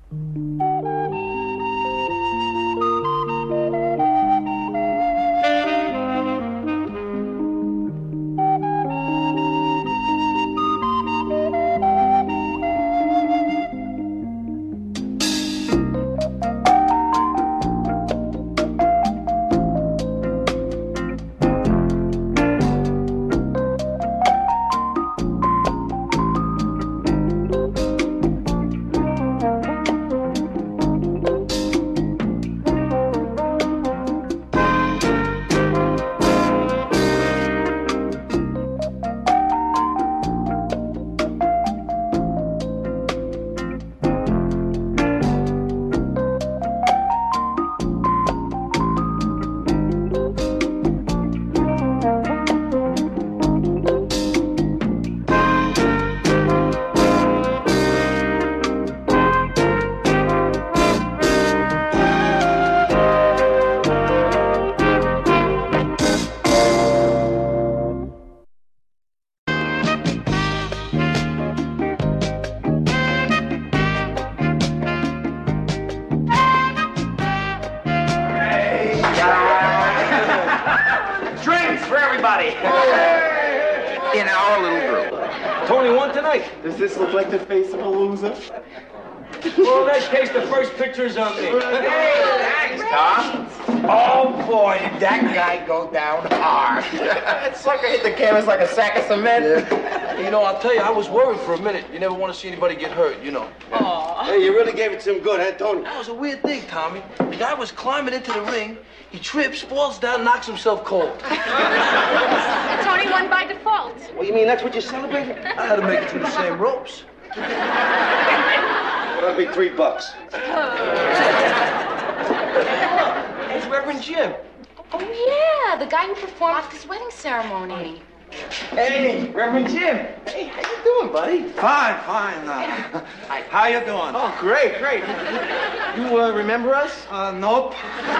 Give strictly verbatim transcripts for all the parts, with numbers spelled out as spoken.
In our little group. Tony won tonight. Does this look like the face of a loser? Well, in that case, the first picture's on me. Hey, thanks, Tom. Oh, boy, did that guy go down hard. That sucker hit the canvas like a sack of cement. Yeah. You know, I'll tell you, I was worried for a minute. You never want to see anybody get hurt, you know. Aww. Hey, you really gave it to him good, huh, Tony? That was a weird thing, Tommy. The guy was climbing into the ring. He trips, falls down, knocks himself cold. Tony won by default. Well, you mean that's what you're celebrating? I had to make it through the same ropes. Well, that'll be three bucks. It's Reverend Jim. Oh, yeah, the guy who performed at this wedding ceremony. Hey, Reverend Jim. Hey, how you doing, buddy? Fine, fine. Uh, how you doing? Oh, great, great. You uh, remember us? Uh, nope.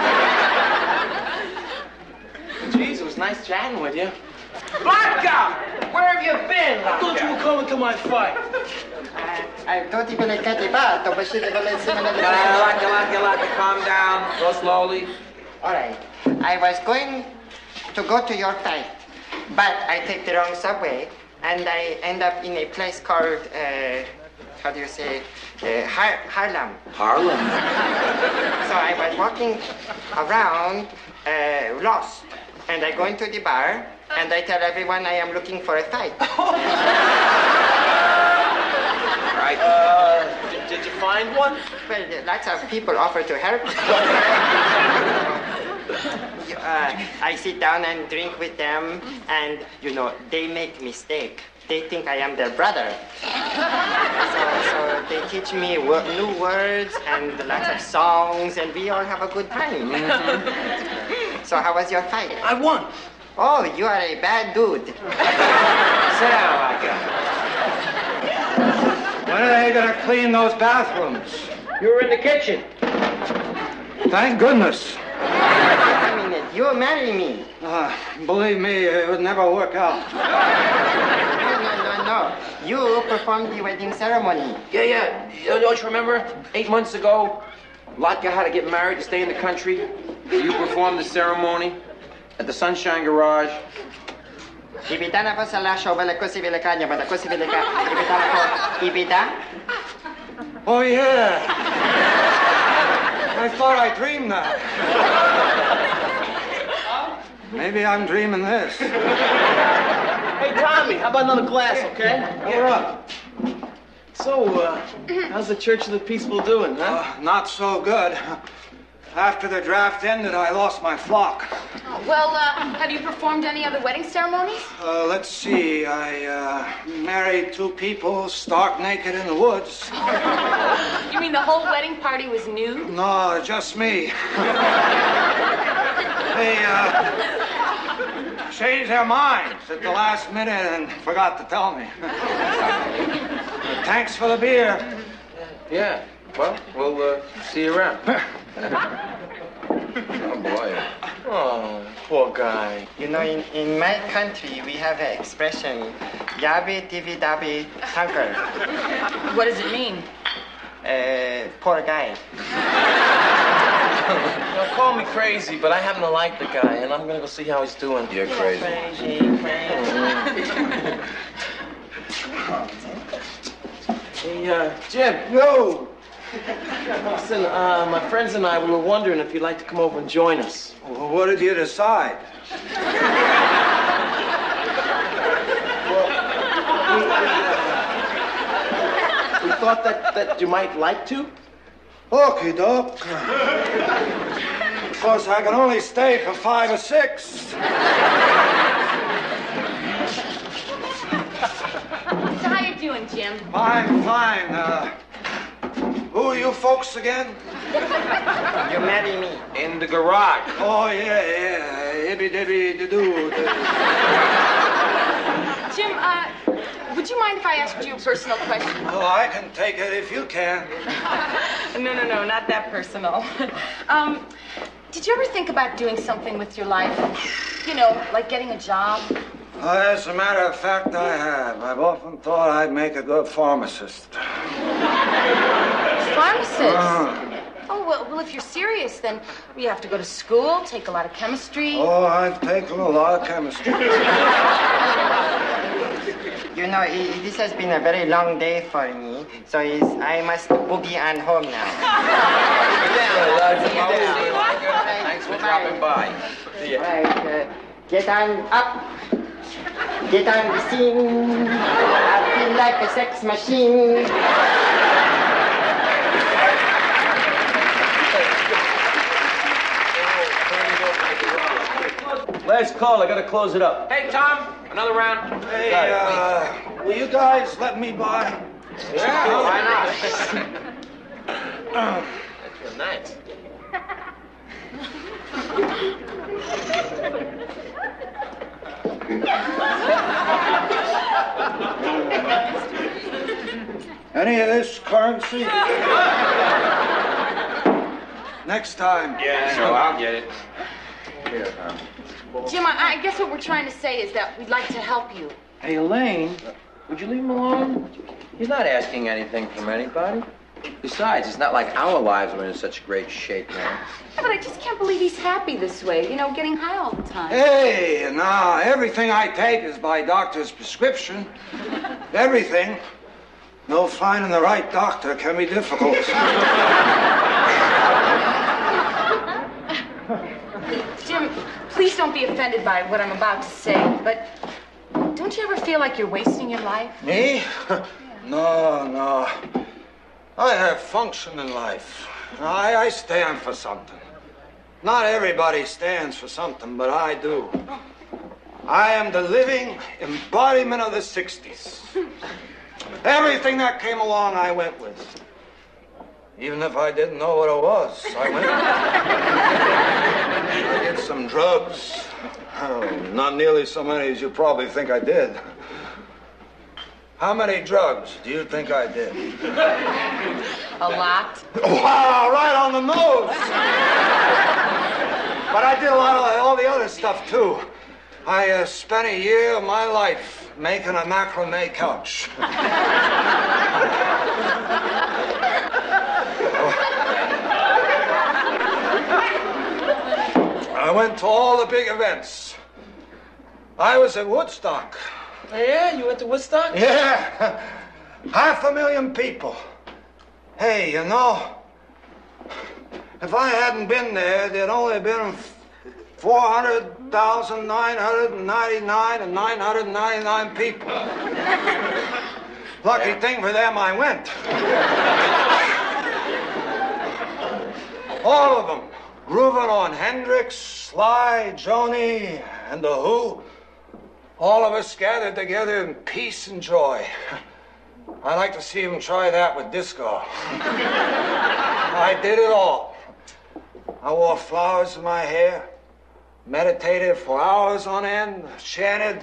Geez, it was nice chatting with you. Blanca! Where have you been? I thought you were coming to my fight. I thought you were going to ba, to bashir the balance in the Galak, galak, galak, calm down. Go slowly. All right. I was going to go to your fight, but I take the wrong subway, and I end up in a place called, uh, how do you say, uh, Har Harlem. Harlem. So I was walking around, uh, lost, and I go into the bar, and I tell everyone I am looking for a fight. Right. Uh, did, did you find one? Well, lots of people offer to help. uh, I sit down and drink with them, and, you know, they make mistake. They think I am their brother. so, so they teach me wo new words and lots of songs, and we all have a good time. Mm-hmm. So how was your fight? I won. Oh, you are a bad dude. Sit down, Micah. When are they gonna clean those bathrooms? You were in the kitchen. Thank goodness. I mean, you marry me. Uh, believe me, it would never work out. No, no, no, no. You performed the wedding ceremony. Yeah, yeah. You don't you remember? Eight months ago, Latka had to get married to stay in the country. You performed the ceremony at the Sunshine Garage. Ibita na po sa lasyo, bala ko si Vilacanya, bala ko si Vilaca. Ibita na po. Ibita? Oh, yeah. I thought I dreamed that. Maybe I'm dreaming this. Hey, Tommy, how about another glass, okay? We're up. So, uh, how's the Church of the Peaceful doing, huh? Uh, not so good. After the draft ended, I lost my flock. Oh, well, uh, have you performed any other wedding ceremonies? Uh, let's see. I uh, married two people stark naked in the woods. You mean the whole wedding party was nude? No, just me. They uh, changed their minds at the last minute and forgot to tell me. But thanks for the beer. Yeah. Well, we'll uh, see you around. Oh, boy. Oh, poor guy. You know, in, in my country, we have an expression, yabe tivi dabe tanker. What does it mean? Uh, uh, poor guy. Now, call me crazy, but I happen to like the guy, and I'm gonna go see how he's doing. You're crazy. Crazy, crazy. Hey, uh, Jim. No! Listen, uh, my friends and I were wondering if you'd like to come over and join us. Well, what did you decide? We thought that, that you might like to. Okie doke. Of course, I can only stay for five or six. So how you doing, Jim? Fine, fine. Uh, who are you folks again? You marry me. In the garage. Oh, yeah, yeah. Hibby dibby doo. Jim, uh, would you mind if I asked you a personal question? Oh, I can take it if you can. No, no, no, not that personal. um, did you ever think about doing something with your life? You know, like getting a job? Uh, as a matter of fact, I have. I've often thought I'd make a good pharmacist. Pharmacist? Uh, Oh, well, well, if you're serious, then you have to go to school, take a lot of chemistry. oh, I've taken a lot of chemistry. You know, i this has been a very long day for me, so is I must boogie on home now. Thanks for dropping by. Right, uh, get on up. Get on the scene. I feel like a sex machine. Last call, I gotta close it up. Hey, Tom, another round. Hey, uh, will you guys let me by? Yeah, why not? That's real nice. Any of this currency? Next time. Yeah, so I'll get it. Jim, I, I guess what we're trying to say is that we'd like to help you. Hey, Elaine, would you leave him alone? He's not asking anything from anybody. Besides, it's not like our lives are in such great shape now. Yeah, but I just can't believe he's happy this way, you know, getting high all the time. Hey, now, everything I take is by doctor's prescription. Everything. No, finding the right doctor can be difficult. Jim, please don't be offended by what I'm about to say, but don't you ever feel like you're wasting your life? Me? No, no. I have function in life. I, I stand for something. Not everybody stands for something, but I do. I am the living embodiment of the sixties. Everything that came along, I went with. Even if I didn't know what it was, I went. I did some drugs. Oh, not nearly so many as you probably think I did. How many drugs do you think I did? A lot. Wow, right on the nose. But I did a lot of all the other stuff, too. I uh, spent a year of my life making a macrame couch. I went to all the big events. I was at Woodstock. Oh, yeah? You went to Woodstock? Yeah, half a million people. Hey, you know, if I hadn't been there, there'd only been four hundred thousand nine hundred ninety-nine and nine hundred ninety-nine people. Lucky thing for them, I went. All of them, grooving on Hendrix, Sly, Joni, and The Who. All of us gathered together in peace and joy. I'd like to see them try that with disco. I did it all. I wore flowers in my hair, meditated for hours on end, chanted.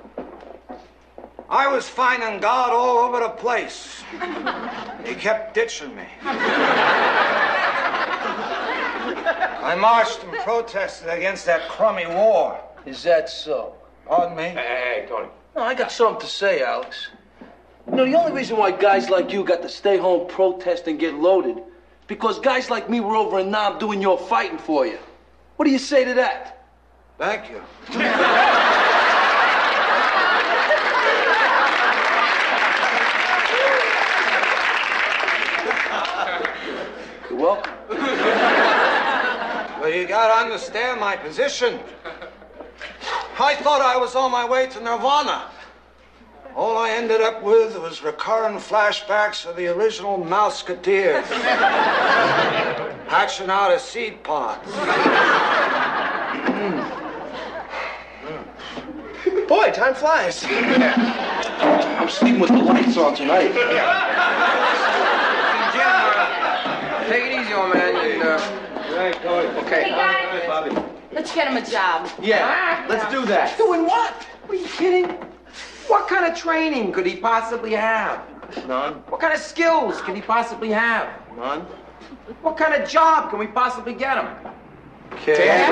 I was finding God all over the place. He kept ditching me. I marched and protested against that crummy war. Is that so? Pardon me? Hey, hey, hey, Tony. No, I got something to say, Alex. You know, the only reason why guys like you got to stay home, protest, and get loaded is because guys like me were over in Nam doing your fighting for you. What do you say to that? Thank you. You're welcome. Well, you gotta understand my position. I thought I was on my way to Nirvana. All I ended up with was recurrent flashbacks of the original Mouseketeers. Hatching out of seed pods. Boy, time flies. I'm sleeping with the lights on tonight. Jim, uh, take it easy, old man. And, uh, okay. Hey, guys. Let's get him a job. Yeah, let's do that. Doing what? Are you kidding? What kind of training could he possibly have? None. What kind of skills could he possibly have? None. What kind of job can we possibly get him? Cab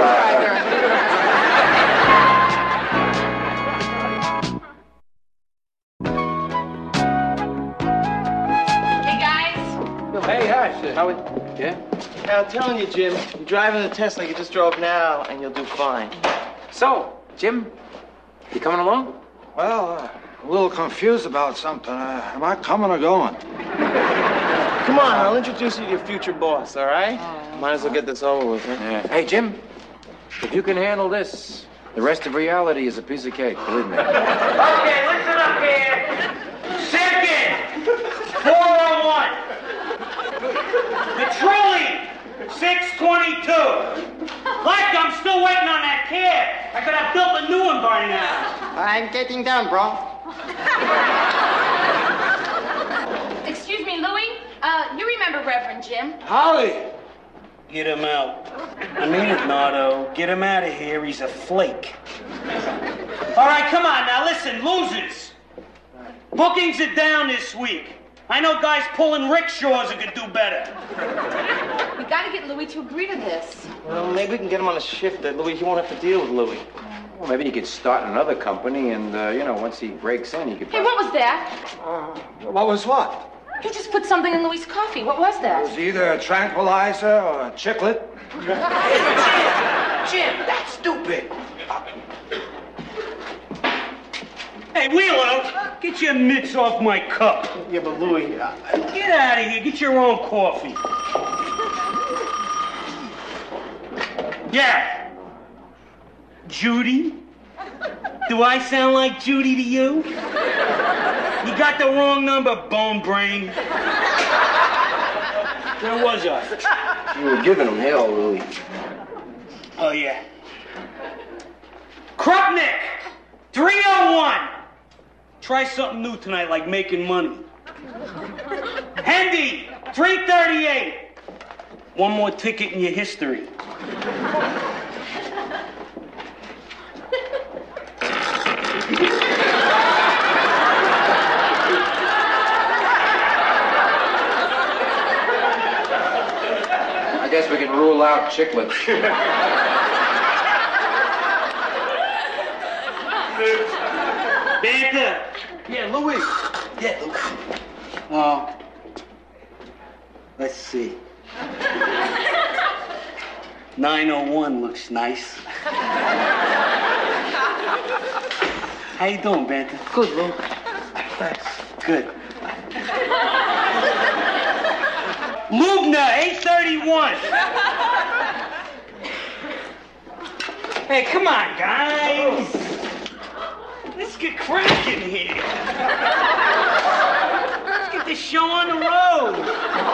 Hey, guys. Hey, Hush. How would... Yeah? I'm telling you, Jim, you're driving the Tesla you just drove now, and you'll do fine. So, Jim, you coming along? Well, uh, a little confused about something. Uh, am I coming or going? Come on, I'll introduce you to your future boss, all right? Might as well get this over with, huh? Yeah. Hey, Jim, if you can handle this, the rest of reality is a piece of cake, believe me. Okay, listen up here. Second, four oh one. Petroleum, six twenty-two. Like I'm still waiting on that cab. I could have built a new one by now. I'm getting down, bro. Excuse me, Louie. Uh, you remember Reverend Jim? Holly! Get him out. I mean it, Nardo. Get him out of here. He's a flake. All right, come on now. Listen, losers. Bookings are down this week. I know guys pulling rickshaws who could do better. We gotta get Louie to agree to this. Well, maybe we can get him on a shift that Louis, he won't have to deal with Louis. Well, maybe he could start another company, and, uh, you know, once he breaks in, he could... Hey, what was that? Uh, what was what? You just put something in Louie's coffee. What was It that? was either a tranquilizer or a chiclet. Jim, that's stupid. Hey, Wheeler, get your mitts off my cup. Yeah, but Louis, uh, Get out of here. Get your own coffee. Yeah. Judy? Do I sound like Judy to you? You got the wrong number, bone brain. Where was I? You were giving him hell, Louie. Oh, yeah. Krupnik, three oh one. Try something new tonight, like making money. Hendy, three thirty-eight. One more ticket in your history. I guess we can rule out chiclets. Banta. Yeah, Louis. Yeah, Louis. Oh. Let's see. nine oh one looks nice. How you doing, Banta? Good, Lou. Thanks. Good. Lubna, eight thirty-one. Hey, come on, guys. Let's get cracking here. Let's get this show on the road.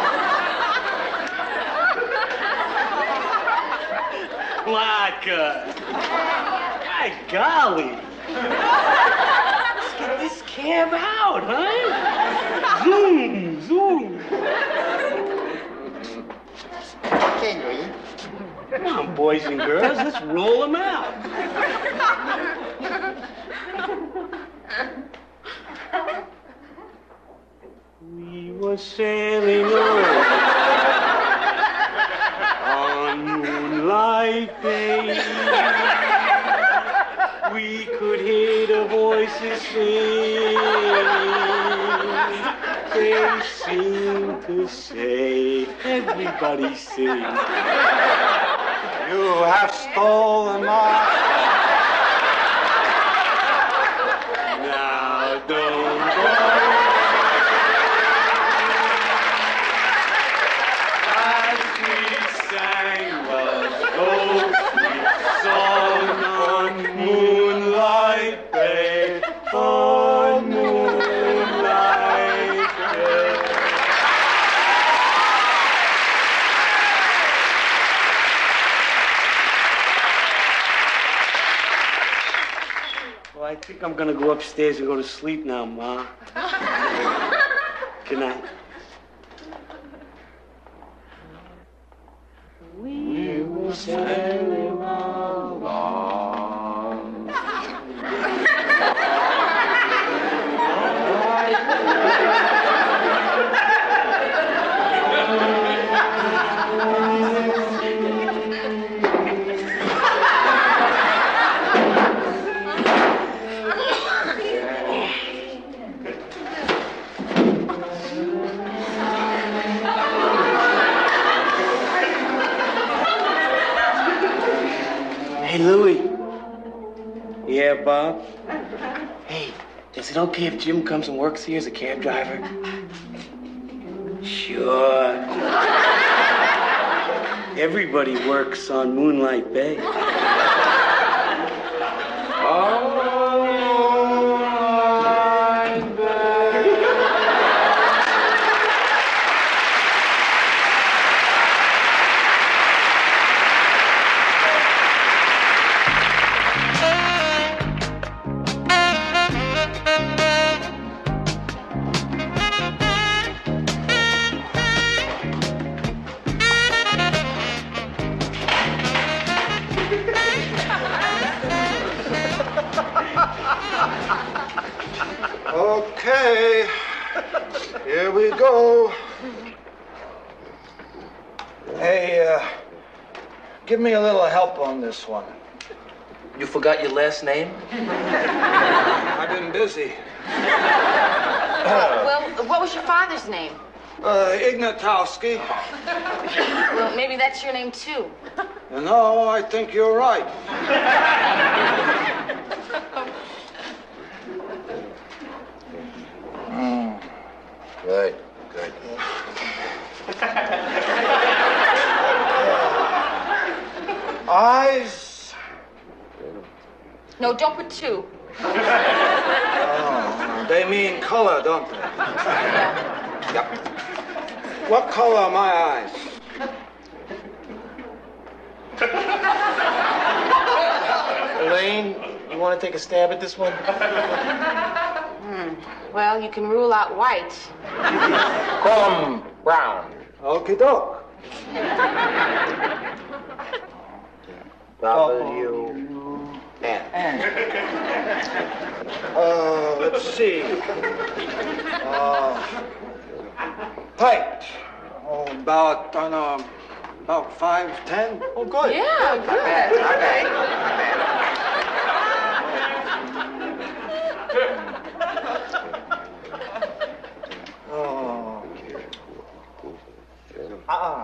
Vodka. My golly. Let's get this cab out, huh? Zoom, zoom. Okay, Louis. Come on, boys and girls, let's roll them out. We were sailing away on moonlight days. we could hear the voices sing. They seem to say, everybody sing. You have stolen my... Now don't go. As we sang was old sweet song on Moonlight Bay, on Moonlight Bay. Well, I think I'm gonna go upstairs and go to sleep now, Ma. Good night. We will sail along. Hey, Louie. Yeah, Bob? Hey, is it okay if Jim comes and works here as a cab driver? Sure. Everybody works on Moonlight Bay. Oh, Moonlight Bay. Okay, here we go. Hey, uh, give me a little help on this one. You forgot your last name? I've been busy. Well, what was your father's name? Uh, Ignatowski. Well, maybe that's your name, too. No, I think you're right. Mm. Good, good. Eyes? No, don't put two. Oh, they mean color, don't they? Yep. What color are my eyes? Elaine, you want to take a stab at this one? Hmm. Well, you can rule out white. Call him Brown. Okie doke. W N. Uh, let's see. Uh, height. Oh, about, I don't know, about five ten. Oh, good. Yeah, good. Not bad, not bad. Oh. Uh-uh.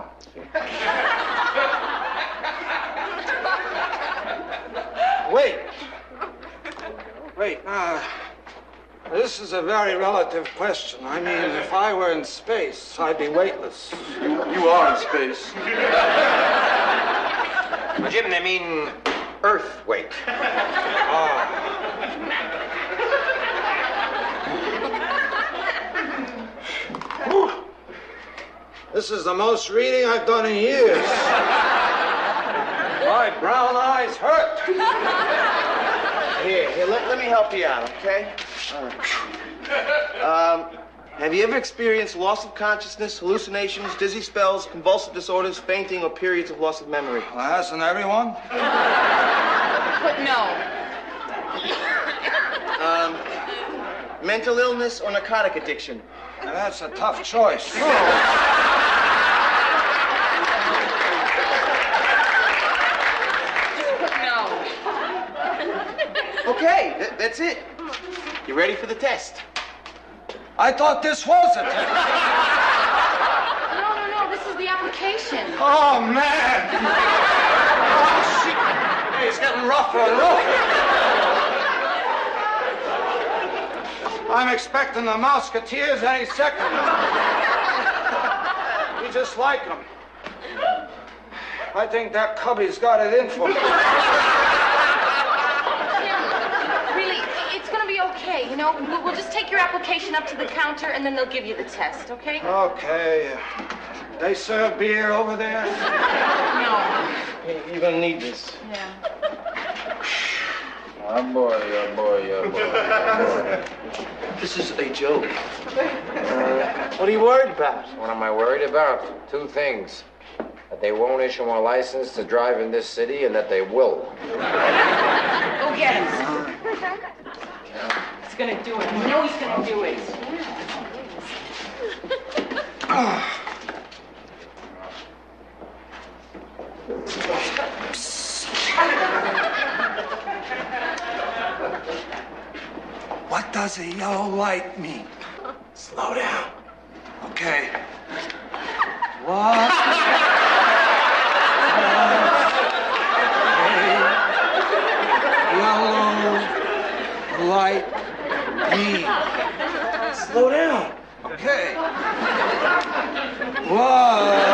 Wait. Wait, uh, this is a very relative question. I mean, if I were in space, I'd be weightless. You are in space. Well, Jim, they mean Earth weight. This is the most reading I've done in years. My brown eyes hurt. Here, here, let, let me help you out, okay? All right. Um, have you ever experienced loss of consciousness, hallucinations, dizzy spells, convulsive disorders, fainting, or periods of loss of memory? Well, hasn't everyone? Put no. Um, mental illness or narcotic addiction? Now, that's a tough choice. No. okay. Th- that's it. You ready for the test? I thought this was a test. No, no, no. This is the application. Oh, man. Oh, shit. Hey, it's getting rougher and rougher. I'm expecting the Musketeers any second. You just like them. I think that cubby's got it in for me. Really, it's going to be okay. You know, we'll, we'll just take your application up to the counter, and then they'll give you the test, okay? Okay. They serve beer over there? No. Hey, you're gonna need this. Yeah. Oh boy, oh boy, oh boy. This is a joke. Uh, what are you worried about? What am I worried about? Two things. That they won't issue a license to drive in this city, and that they will. Go get him. He's gonna do it. You know he's gonna do it. What does a yellow light mean? Slow down. Okay. What? Yellow light mean? Slow down. Okay. What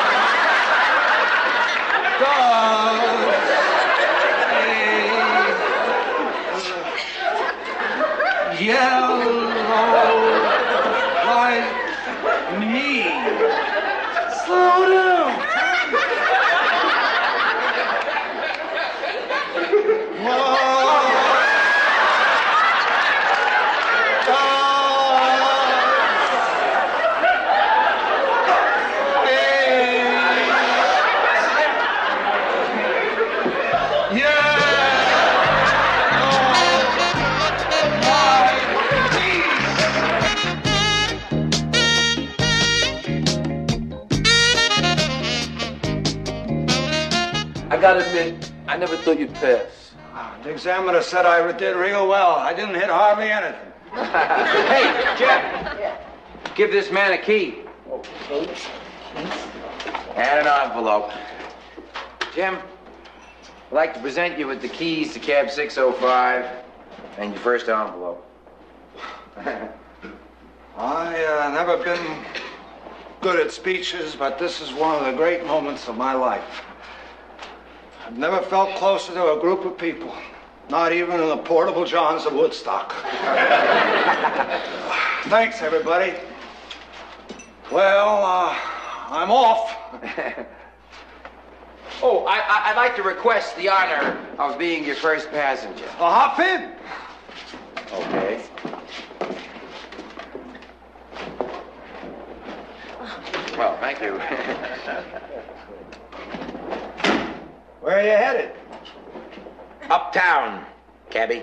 does a yellow light mean? Slow down. I gotta admit, I never thought you'd pass. The examiner said I did real well. I didn't hit hardly anything. Hey, Jeff, give this man a key. And an envelope. Jim, I'd like to present you with the keys to cab six oh five and your first envelope. I uh, never been good at speeches, but this is one of the great moments of my life. I've never felt closer to a group of people, not even in the portable Johns of Woodstock. Thanks, everybody. Well, uh, I'm off. Oh, I, I, I'd like to request the honor of being your first passenger. Well, hop in. Okay. Well, thank you. Where are you headed? Uptown, cabbie.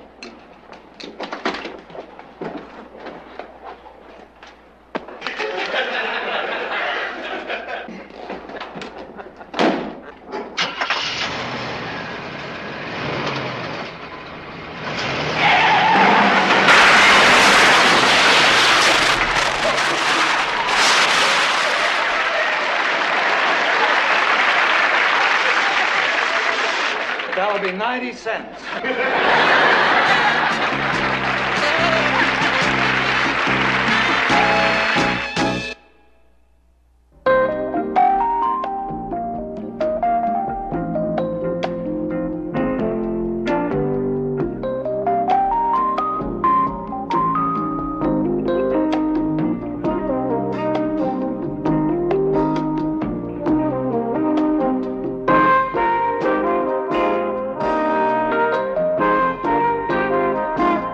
That'll be ninety cents.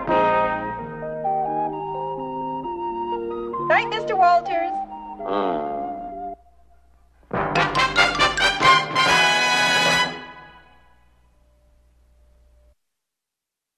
Night, Mister Walters. Hmm.